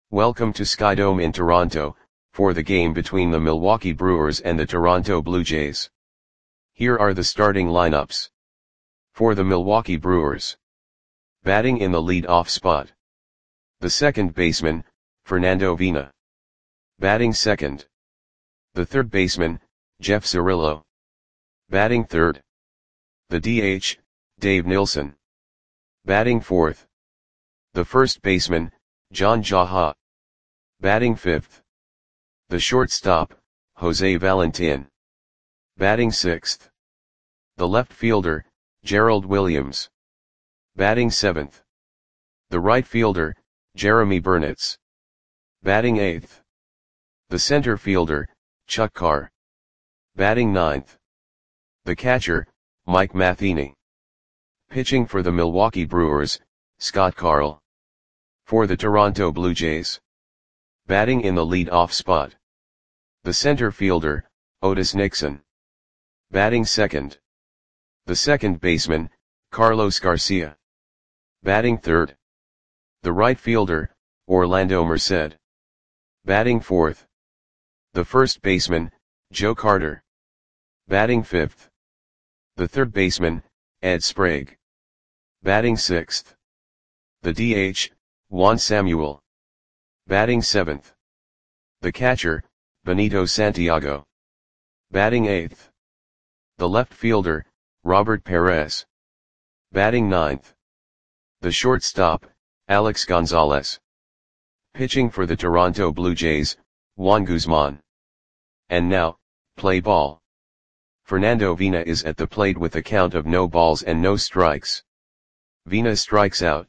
Welcome to Skydome in Toronto, for the game between the Milwaukee Brewers and the Toronto Blue Jays. Here are the starting lineups. For the Milwaukee Brewers. Batting in the lead-off spot. The second baseman, Fernando Vina. Batting second. The third baseman, Jeff Cirillo. Batting third. The DH, Dave Nilsson. Batting fourth. The first baseman, John Jaha. Batting fifth. The shortstop, Jose Valentin. Batting sixth. The left fielder, Gerald Williams. Batting seventh. The right fielder, Jeremy Burnitz. Batting eighth. The center fielder, Chuck Carr. Batting ninth. The catcher, Mike Matheny. Pitching for the Milwaukee Brewers, Scott Carl. For the Toronto Blue Jays. Batting in the lead-off spot. The center fielder, Otis Nixon. Batting second. The second baseman, Carlos Garcia. Batting third. The right fielder, Orlando Merced. Batting fourth. The first baseman, Joe Carter. Batting fifth. The third baseman, Ed Sprague. Batting sixth. The DH, Juan Samuel. Batting seventh. The catcher, Benito Santiago. Batting eighth. The left fielder, Robert Perez. Batting ninth. The shortstop, Alex Gonzalez. Pitching for the Toronto Blue Jays, Juan Guzman. And now, play ball. Fernando Vina is at the plate with a count of no balls and no strikes. Vina strikes out.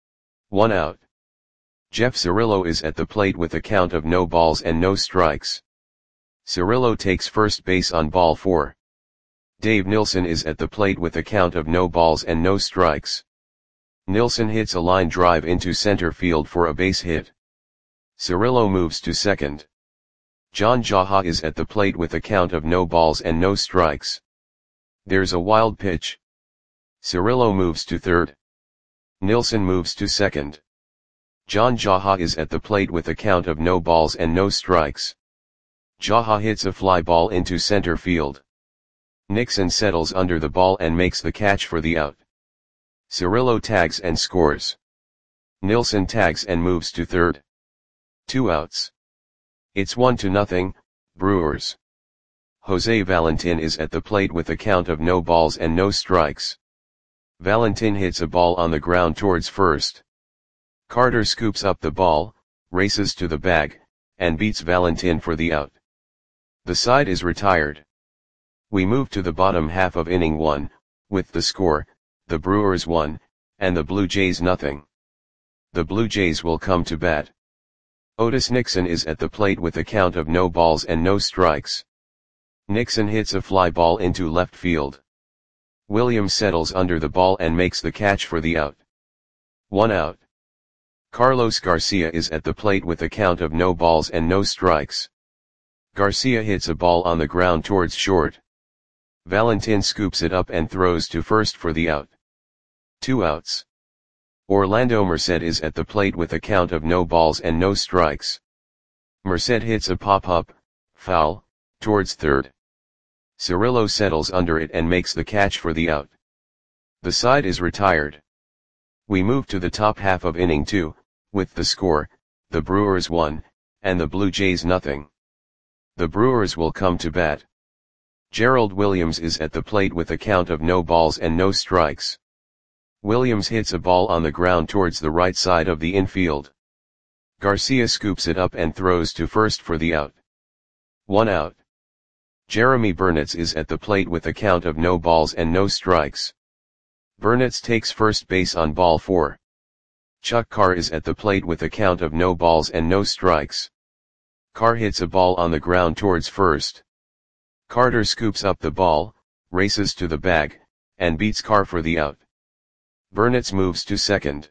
1 out. Jeff Cirillo is at the plate with a count of no balls and no strikes. Cirillo takes first base on ball 4. Dave Nilsson is at the plate with a count of no balls and no strikes. Nilsson hits a line drive into center field for a base hit. Cirillo moves to second. John Jaha is at the plate with a count of no balls and no strikes. There's a wild pitch. Cirillo moves to third. Nilsson moves to second. John Jaha is at the plate with a count of no balls and no strikes. Jaha hits a fly ball into center field. Nixon settles under the ball and makes the catch for the out. Cirillo tags and scores. Nilsson tags and moves to third. 2 outs. It's 1-0, Brewers. Jose Valentin is at the plate with a count of no balls and no strikes. Valentin hits a ball on the ground towards first. Carter scoops up the ball, races to the bag, and beats Valentin for the out. The side is retired. We move to the bottom half of inning 1, with the score, the Brewers 1, and the Blue Jays 0. The Blue Jays will come to bat. Otis Nixon is at the plate with a count of no balls and no strikes. Nixon hits a fly ball into left field. Williams settles under the ball and makes the catch for the out. 1 out. Carlos Garcia is at the plate with a count of no balls and no strikes. Garcia hits a ball on the ground towards short. Valentin scoops it up and throws to first for the out. 2 outs. Orlando Merced is at the plate with a count of no balls and no strikes. Merced hits a pop-up, foul, towards third. Cirillo settles under it and makes the catch for the out. The side is retired. We move to the top half of inning 2, with the score, the Brewers 1, and the Blue Jays 0. The Brewers will come to bat. Gerald Williams is at the plate with a count of no balls and no strikes. Williams hits a ball on the ground towards the right side of the infield. Garcia scoops it up and throws to first for the out. 1 out. Jeremy Burnitz is at the plate with a count of no balls and no strikes. Burnitz takes first base on ball 4. Chuck Carr is at the plate with a count of no balls and no strikes. Carr hits a ball on the ground towards first. Carter scoops up the ball, races to the bag, and beats Carr for the out. Burnitz moves to second.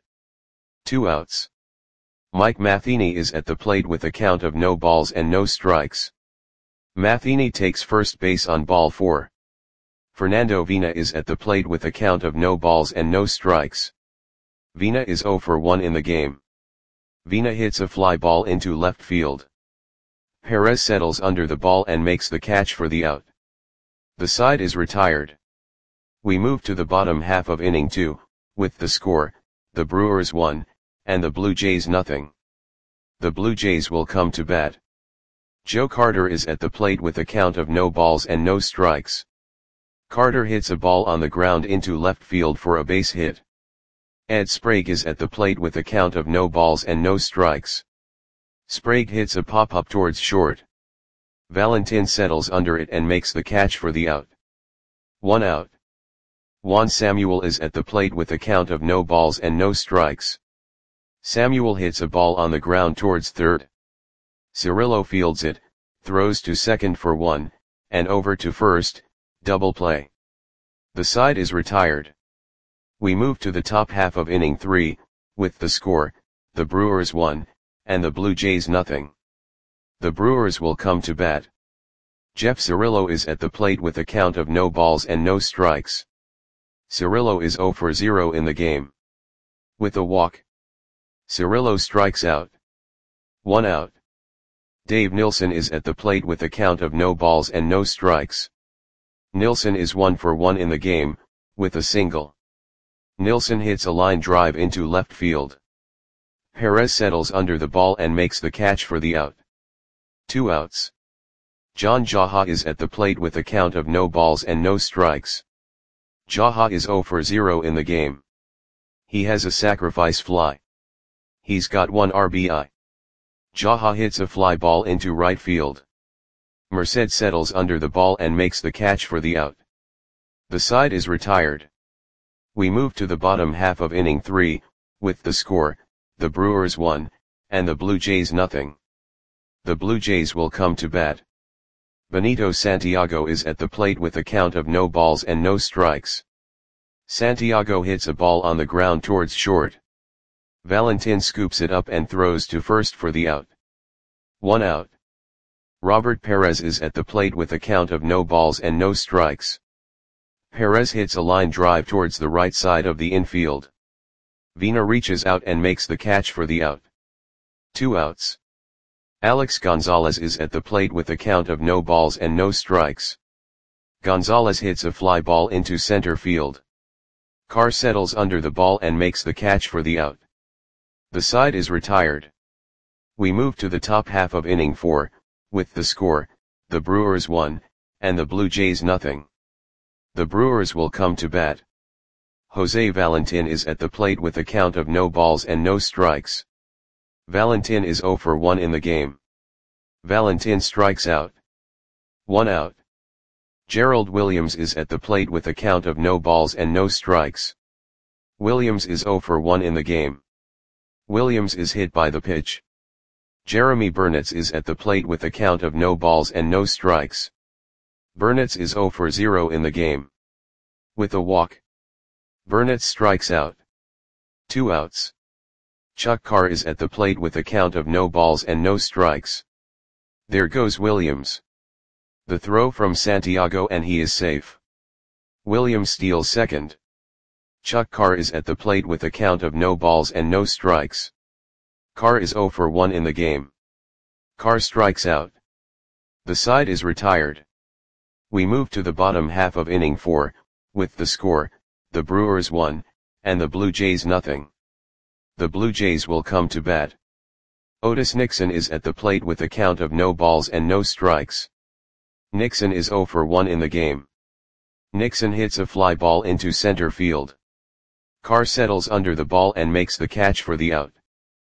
2 outs. Mike Matheny is at the plate with a count of no balls and no strikes. Matheny takes first base on ball 4. Fernando Vina is at the plate with a count of no balls and no strikes. Vina is 0 for 1 in the game. Vina hits a fly ball into left field. Perez settles under the ball and makes the catch for the out. The side is retired. We move to the bottom half of inning 2, with the score, the Brewers 1, and the Blue Jays nothing. The Blue Jays will come to bat. Joe Carter is at the plate with a count of no balls and no strikes. Carter hits a ball on the ground into left field for a base hit. Ed Sprague is at the plate with a count of no balls and no strikes. Sprague hits a pop-up towards short. Valentin settles under it and makes the catch for the out. 1 out. Juan Samuel is at the plate with a count of no balls and no strikes. Samuel hits a ball on the ground towards third. Cirillo fields it, throws to second for 1, and over to first, double play. The side is retired. We move to the top half of inning 3, with the score, the Brewers 1, and the Blue Jays nothing. The Brewers will come to bat. Jeff Cirillo is at the plate with a count of no balls and no strikes. Cirillo is 0 for 0 in the game. With a walk, Cirillo strikes out. 1 out. Dave Nilsson is at the plate with a count of no balls and no strikes. Nilsson is 1 for 1 in the game, with a single. Nilsson hits a line drive into left field. Perez settles under the ball and makes the catch for the out. 2 outs. John Jaha is at the plate with a count of no balls and no strikes. Jaha is 0 for 0 in the game. He has a sacrifice fly. He's got 1 RBI. Jaha hits a fly ball into right field. Merced settles under the ball and makes the catch for the out. The side is retired. We move to the bottom half of inning 3, with the score, the Brewers 1, and the Blue Jays nothing. The Blue Jays will come to bat. Benito Santiago is at the plate with a count of no balls and no strikes. Santiago hits a ball on the ground towards short. Valentin scoops it up and throws to first for the out. 1 out. Robert Perez is at the plate with a count of no balls and no strikes. Perez hits a line drive towards the right side of the infield. Vina reaches out and makes the catch for the out. 2 outs. Alex Gonzalez is at the plate with a count of no balls and no strikes. Gonzalez hits a fly ball into center field. Carr settles under the ball and makes the catch for the out. The side is retired. We move to the top half of inning 4, with the score, the Brewers 1, and the Blue Jays nothing. The Brewers will come to bat. Jose Valentin is at the plate with a count of no balls and no strikes. Valentin is 0 for 1 in the game. Valentin strikes out. 1 out. Gerald Williams is at the plate with a count of no balls and no strikes. Williams is 0 for 1 in the game. Williams is hit by the pitch. Jeremy Burnitz is at the plate with a count of no balls and no strikes. Burnitz is 0 for 0 in the game. With a walk, Burnitz strikes out. 2 outs. Chuck Carr is at the plate with a count of no balls and no strikes. There goes Williams. The throw from Santiago and he is safe. Williams steals second. Chuck Carr is at the plate with a count of no balls and no strikes. Carr is 0 for 1 in the game. Carr strikes out. The side is retired. We move to the bottom half of inning 4, with the score, the Brewers 1, and the Blue Jays nothing. The Blue Jays will come to bat. Otis Nixon is at the plate with a count of no balls and no strikes. Nixon is 0 for 1 in the game. Nixon hits a fly ball into center field. Carr settles under the ball and makes the catch for the out.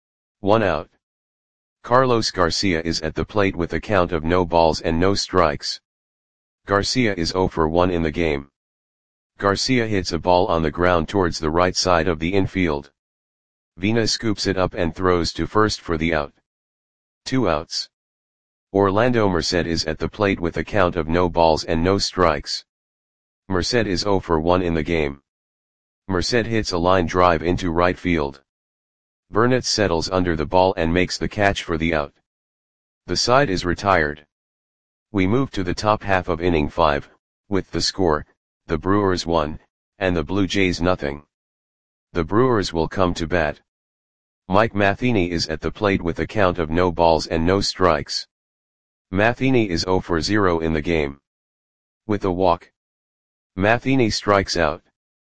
1 out. Carlos Garcia is at the plate with a count of no balls and no strikes. Garcia is 0 for 1 in the game. Garcia hits a ball on the ground towards the right side of the infield. Vina scoops it up and throws to first for the out. 2 outs. Orlando Merced is at the plate with a count of no balls and no strikes. Merced is 0 for 1 in the game. Merced hits a line drive into right field. Burnitz settles under the ball and makes the catch for the out. The side is retired. We move to the top half of inning 5, with the score, the Brewers 1, and the Blue Jays nothing. The Brewers will come to bat. Mike Matheny is at the plate with a count of no balls and no strikes. Matheny is 0 for 0 in the game. With a walk, Matheny strikes out.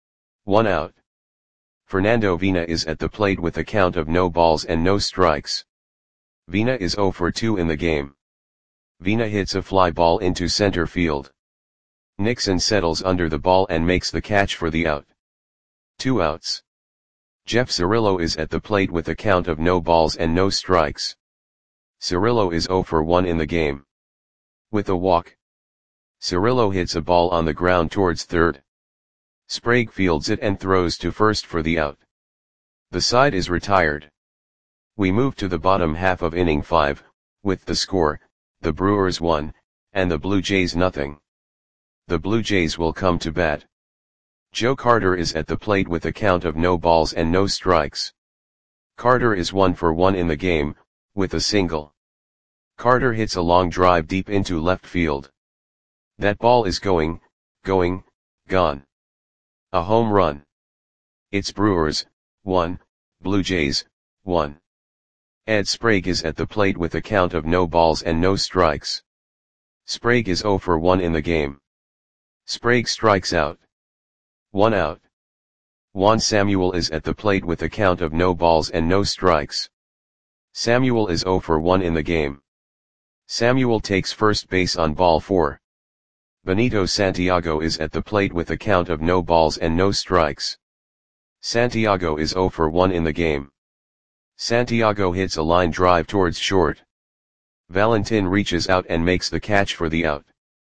1 out. Fernando Vina is at the plate with a count of no balls and no strikes. Vina is 0 for 2 in the game. Vina hits a fly ball into center field. Nixon settles under the ball and makes the catch for the out. 2 outs. Jeff Cirillo is at the plate with a count of no balls and no strikes. Cirillo is 0 for 1 in the game. With a walk, Cirillo hits a ball on the ground towards third. Sprague fields it and throws to first for the out. The side is retired. We move to the bottom half of inning 5, with the score, the Brewers 1, and the Blue Jays nothing. The Blue Jays will come to bat. Joe Carter is at the plate with a count of no balls and no strikes. Carter is 1 for 1 in the game, with a single. Carter hits a long drive deep into left field. That ball is going, gone. A home run. It's Brewers, 1, Blue Jays, 1. Ed Sprague is at the plate with a count of no balls and no strikes. Sprague is 0 for 1 in the game. Sprague strikes out. 1 out. Juan Samuel is at the plate with a count of no balls and no strikes. Samuel is 0 for 1 in the game. Samuel takes first base on ball 4. Benito Santiago is at the plate with a count of no balls and no strikes. Santiago is 0 for 1 in the game. Santiago hits a line drive towards short. Valentin reaches out and makes the catch for the out.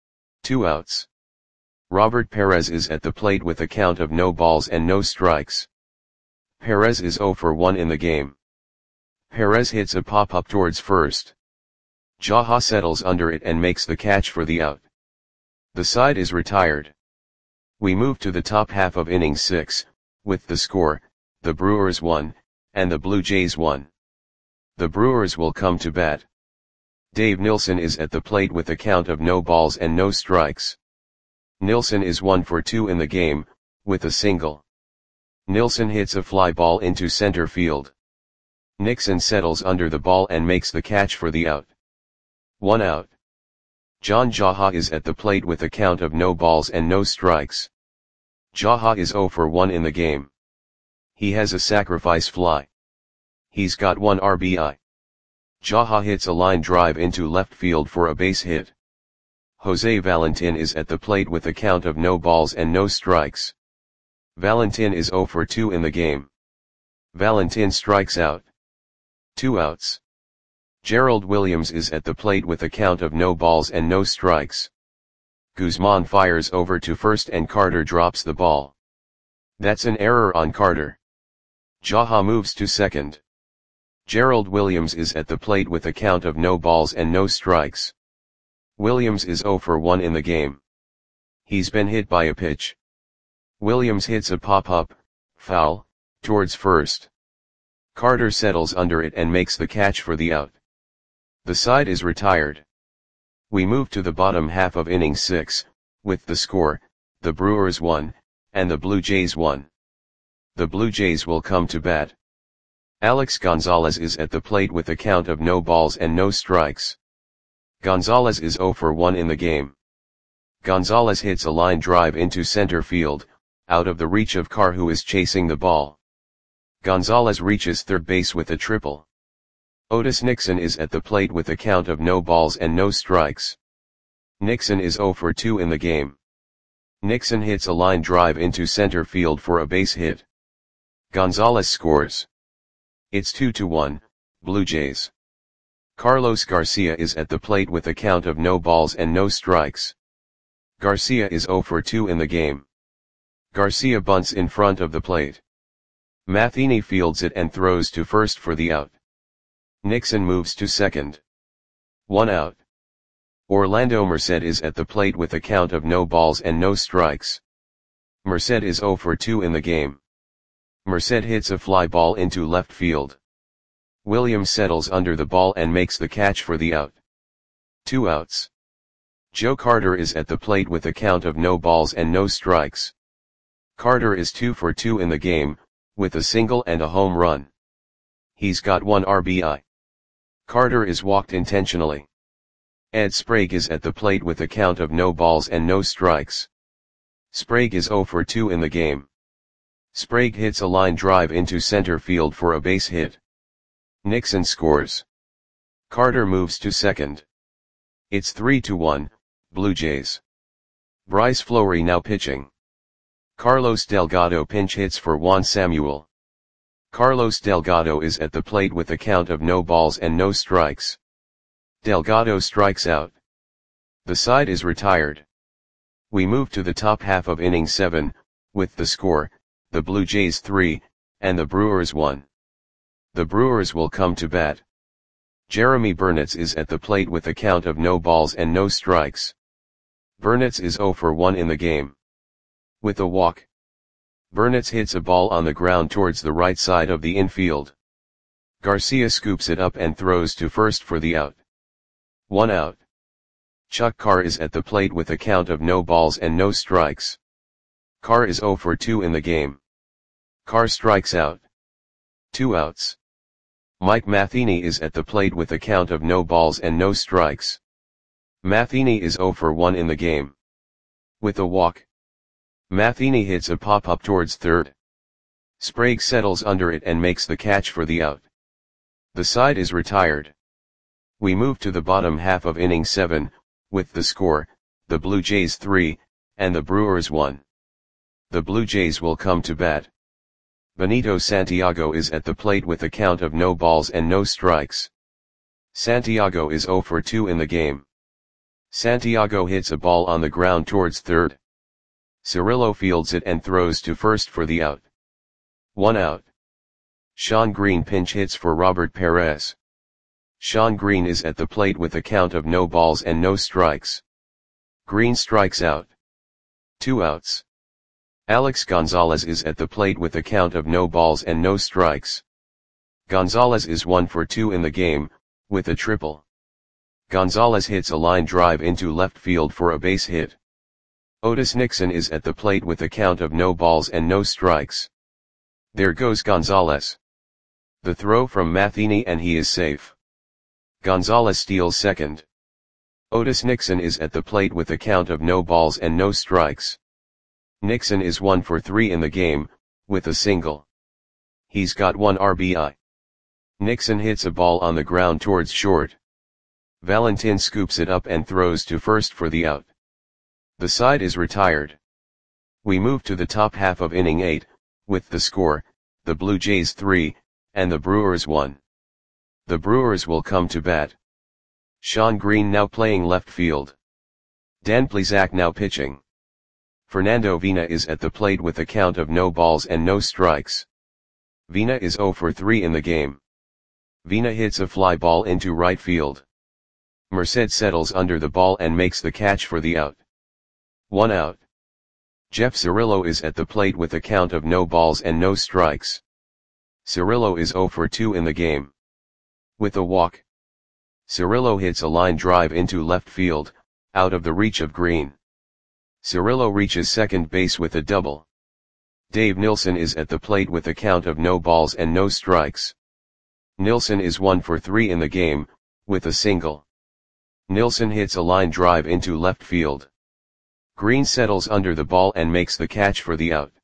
2 outs. Robert Perez is at the plate with a count of no balls and no strikes. Perez is 0 for 1 in the game. Perez hits a pop-up towards first. Jaha settles under it and makes the catch for the out. The side is retired. We move to the top half of inning 6, with the score, the Brewers 1, and the Blue Jays 1. The Brewers will come to bat. Dave Nilsson is at the plate with a count of no balls and no strikes. Nilsson is 1 for 2 in the game, with a single. Nilsson hits a fly ball into center field. Nixon settles under the ball and makes the catch for the out. 1 out. John Jaha is at the plate with a count of no balls and no strikes. Jaha is 0 for 1 in the game. He has a sacrifice fly. He's got 1 RBI. Jaha hits a line drive into left field for a base hit. Jose Valentin is at the plate with a count of no balls and no strikes. Valentin is 0 for 2 in the game. Valentin strikes out. 2 outs. Gerald Williams is at the plate with a count of no balls and no strikes. Guzman fires over to first and Carter drops the ball. That's an error on Carter. Jaha moves to second. Gerald Williams is at the plate with a count of no balls and no strikes. Williams is 0 for 1 in the game. He's been hit by a pitch. Williams hits a pop-up, foul, towards first. Carter settles under it and makes the catch for the out. The side is retired. We move to the bottom half of inning 6, with the score, the Brewers 1, and the Blue Jays 1. The Blue Jays will come to bat. Alex Gonzalez is at the plate with a count of no balls and no strikes. Gonzalez is 0 for 1 in the game. Gonzalez hits a line drive into center field, out of the reach of Carr who is chasing the ball. Gonzalez reaches third base with a triple. Otis Nixon is at the plate with a count of no balls and no strikes. Nixon is 0 for 2 in the game. Nixon hits a line drive into center field for a base hit. Gonzalez scores. It's 2-1, Blue Jays. Carlos Garcia is at the plate with a count of no balls and no strikes. Garcia is 0 for 2 in the game. Garcia bunts in front of the plate. Matheny fields it and throws to first for the out. Nixon moves to second. 1 out. Orlando Merced is at the plate with a count of no balls and no strikes. Merced is 0 for 2 in the game. Merced hits a fly ball into left field. Williams settles under the ball and makes the catch for the out. 2 outs. Joe Carter is at the plate with a count of no balls and no strikes. Carter is 2 for 2 in the game, with a single and a home run. He's got 1 RBI. Carter is walked intentionally. Ed Sprague is at the plate with a count of no balls and no strikes. Sprague is 0 for 2 in the game. Sprague hits a line drive into center field for a base hit. Nixon scores. Carter moves to second. It's 3-1, Blue Jays. Bryce Fleury now pitching. Carlos Delgado pinch hits for Juan Samuel. Carlos Delgado is at the plate with a count of no balls and no strikes. Delgado strikes out. The side is retired. We move to the top half of inning 7, with the score, the Blue Jays 3, and the Brewers 1. The Brewers will come to bat. Jeremy Burnitz is at the plate with a count of no balls and no strikes. Burnitz is 0 for 1 in the game. With a walk, Burnitz hits a ball on the ground towards the right side of the infield. Garcia scoops it up and throws to first for the out. 1 out. Chuck Carr is at the plate with a count of no balls and no strikes. Carr is 0 for 2 in the game. Carr strikes out. 2 outs. Mike Matheny is at the plate with a count of no balls and no strikes. Matheny is 0 for 1 in the game. With a walk, Matheny hits a pop-up towards third. Sprague settles under it and makes the catch for the out. The side is retired. We move to the bottom half of inning 7, with the score, the Blue Jays 3, and the Brewers 1. The Blue Jays will come to bat. Benito Santiago is at the plate with a count of no balls and no strikes. Santiago is 0 for 2 in the game. Santiago hits a ball on the ground towards third. Cirillo fields it and throws to first for the out. 1 out. Sean Green pinch hits for Robert Perez. Sean Green is at the plate with a count of no balls and no strikes. Green strikes out. 2 outs. Alex Gonzalez is at the plate with a count of no balls and no strikes. Gonzalez is 1 for 2 in the game, with a triple. Gonzalez hits a line drive into left field for a base hit. Otis Nixon is at the plate with a count of no balls and no strikes. There goes Gonzalez. The throw from Matheny and he is safe. Gonzalez steals second. Otis Nixon is at the plate with a count of no balls and no strikes. Nixon is 1 for 3 in the game, with a single. He's got 1 RBI. Nixon hits a ball on the ground towards short. Valentin scoops it up and throws to first for the out. The side is retired. We move to the top half of inning 8, with the score, the Blue Jays 3, and the Brewers 1. The Brewers will come to bat. Sean Green now playing left field. Dan Plesac now pitching. Fernando Vina is at the plate with a count of no balls and no strikes. Vina is 0 for 3 in the game. Vina hits a fly ball into right field. Merced settles under the ball and makes the catch for the out. 1 out. Jeff Cirillo is at the plate with a count of no balls and no strikes. Cirillo is 0 for 2 in the game. With a walk, Cirillo hits a line drive into left field, out of the reach of Green. Cirillo reaches second base with a double. Dave Nilsson is at the plate with a count of no balls and no strikes. Nilsson is 1 for 3 in the game, with a single. Nilsson hits a line drive into left field. Green settles under the ball and makes the catch for the out.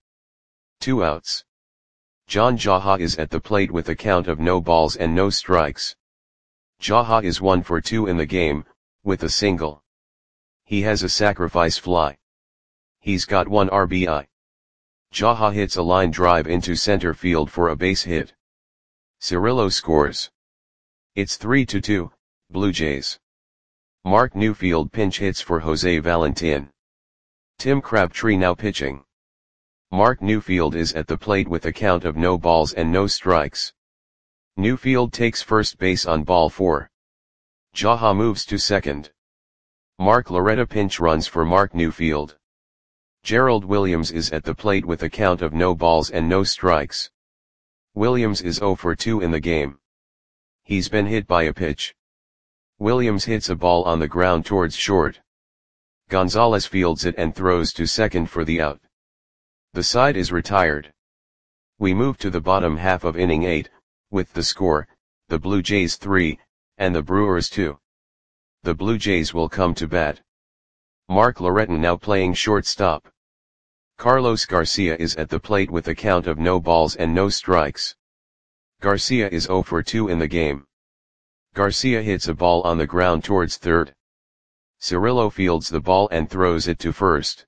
2 outs. John Jaha is at the plate with a count of no balls and no strikes. Jaha is 1 for 2 in the game, with a single. He has a sacrifice fly. He's got 1 RBI. Jaha hits a line drive into center field for a base hit. Cirillo scores. It's 3-2, Blue Jays. Mark Newfield pinch hits for Jose Valentin. Tim Crabtree now pitching. Mark Newfield is at the plate with a count of no balls and no strikes. Newfield takes first base on ball 4. Jaha moves to second. Mark Loretta pinch runs for Mark Newfield. Gerald Williams is at the plate with a count of no balls and no strikes. Williams is 0 for 2 in the game. He's been hit by a pitch. Williams hits a ball on the ground towards short. Gonzalez fields it and throws to second for the out. The side is retired. We move to the bottom half of inning 8, with the score, the Blue Jays 3, and the Brewers 2. The Blue Jays will come to bat. Mark Loretton now playing shortstop. Carlos Garcia is at the plate with a count of no balls and no strikes. Garcia is 0 for 2 in the game. Garcia hits a ball on the ground towards third. Cirillo fields the ball and throws it to first.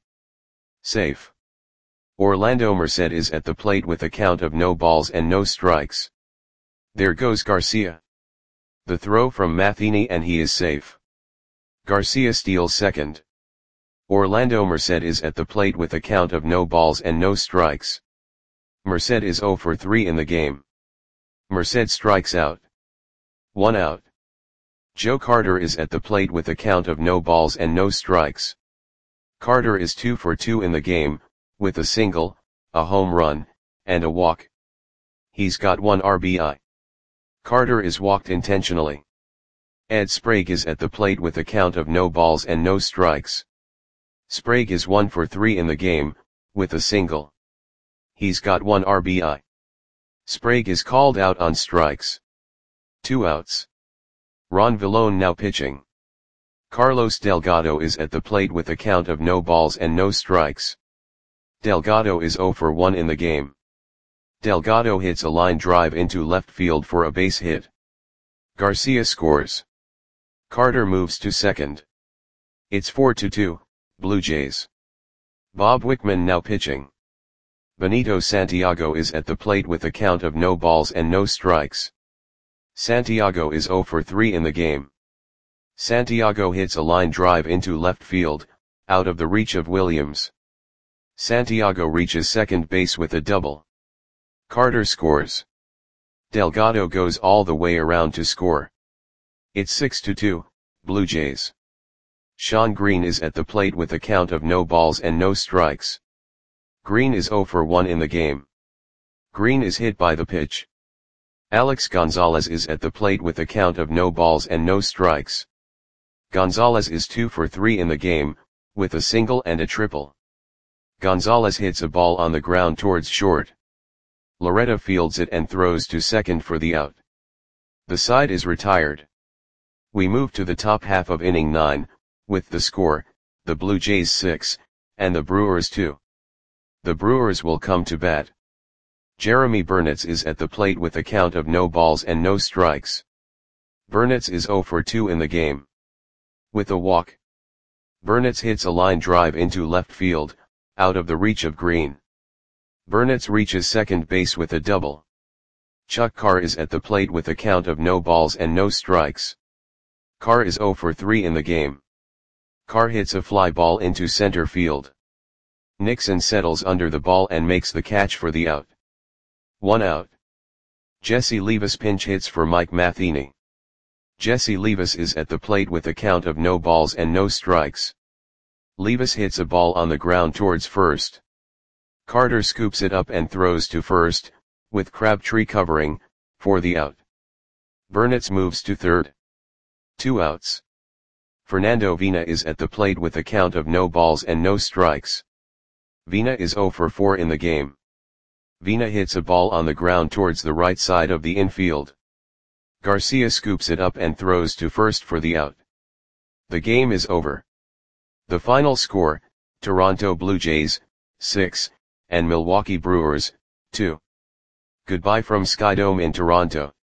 Safe. Orlando Merced is at the plate with a count of no balls and no strikes. There goes Garcia. The throw from Matheny and he is safe. Garcia steals second. Orlando Merced is at the plate with a count of no balls and no strikes. Merced is 0 for 3 in the game. Merced strikes out. 1 out. Joe Carter is at the plate with a count of no balls and no strikes. Carter is 2 for 2 in the game, with a single, a home run, and a walk. He's got 1 RBI. Carter is walked intentionally. Ed Sprague is at the plate with a count of no balls and no strikes. Sprague is 1 for 3 in the game, with a single. He's got 1 RBI. Sprague is called out on strikes. 2 outs. Ron Villone now pitching. Carlos Delgado is at the plate with a count of no balls and no strikes. Delgado is 0 for 1 in the game. Delgado hits a line drive into left field for a base hit. Garcia scores. Carter moves to second. It's 4-2, Blue Jays. Bob Wickman now pitching. Benito Santiago is at the plate with a count of no balls and no strikes. Santiago is 0 for 3 in the game. Santiago hits a line drive into left field, out of the reach of Williams. Santiago reaches second base with a double. Carter scores. Delgado goes all the way around to score. It's 6-2, Blue Jays. Sean Green is at the plate with a count of no balls and no strikes. Green is 0 for 1 in the game. Green is hit by the pitch. Alex Gonzalez is at the plate with a count of no balls and no strikes. Gonzalez is 2 for 3 in the game, with a single and a triple. Gonzalez hits a ball on the ground towards short. Loretta fields it and throws to second for the out. The side is retired. We move to the top half of inning 9, with the score, the Blue Jays 6, and the Brewers 2. The Brewers will come to bat. Jeremy Burnitz is at the plate with a count of no balls and no strikes. Burnitz is 0 for 2 in the game. With a walk. Burnitz hits a line drive into left field, out of the reach of Green. Burnitz reaches second base with a double. Chuck Carr is at the plate with a count of no balls and no strikes. Carr is 0 for 3 in the game. Carr hits a fly ball into center field. Nixon settles under the ball and makes the catch for the out. 1 out. Jesse Levis pinch hits for Mike Matheny. Jesse Levis is at the plate with a count of no balls and no strikes. Levis hits a ball on the ground towards first. Carter scoops it up and throws to first, with Crabtree covering, for the out. Burnitz moves to third. 2 outs. Fernando Vina is at the plate with a count of no balls and no strikes. Vina is 0 for 4 in the game. Vina hits a ball on the ground towards the right side of the infield. Garcia scoops it up and throws to first for the out. The game is over. The final score, Toronto Blue Jays, 6, and Milwaukee Brewers, 2. Goodbye from Skydome in Toronto.